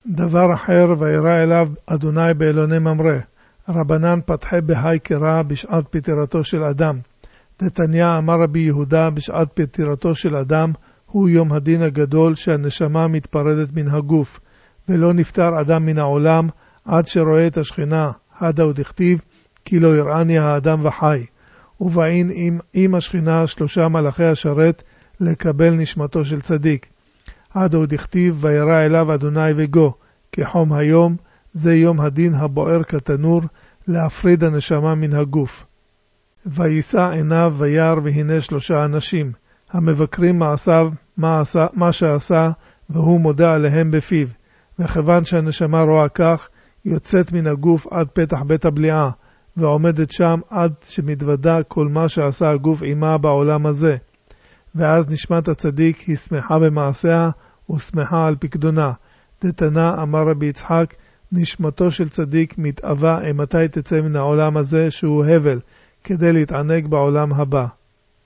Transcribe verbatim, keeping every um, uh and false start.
דבר אחר, וירא אליו אדוני באלוני ממרא, רבנן פתחי בהי קרא בשעת פטירתו של אדם. דתניא אמר רבי יהודה, בשעת פטירתו של אדם הוא יום הדין הגדול שהנשמה מתפרדת מן הגוף, ולא נפטר אדם מן העולם עד שרואה את השכינה, הדה ודכתיב, כי לא יראני האדם וחי. ובאין עם, עם השכינה שלושה מלאכי השרת לקבל נשמתו של צדיק. הדה ודכתיב, וירא אליו אדוני וגו, כחום היום, זה יום הדין הבוער כתנור, להפריד הנשמה מן הגוף. וישא עיניו וירא, והנה שלושה אנשים, המבקרים מעשיו, מה, עשה, מה שעשה, והוא מודה עליהם בפיו. וכיוון שהנשמה רואה כך, יוצאת מן הגוף עד פתח בית הבליעה, ועומדת שם עד שמתוודע כל מה שעשה הגוף עמה בעולם הזה. ואז נשמת הצדיק היא שמחה במעשיה, ושמחה על פקדונה. דתנא אמר רבי יצחק, נשמתו של צדיק מתאווה מתי תצא מן העולם הזה שהוא הבל, כדי להתענג בעולם הבא.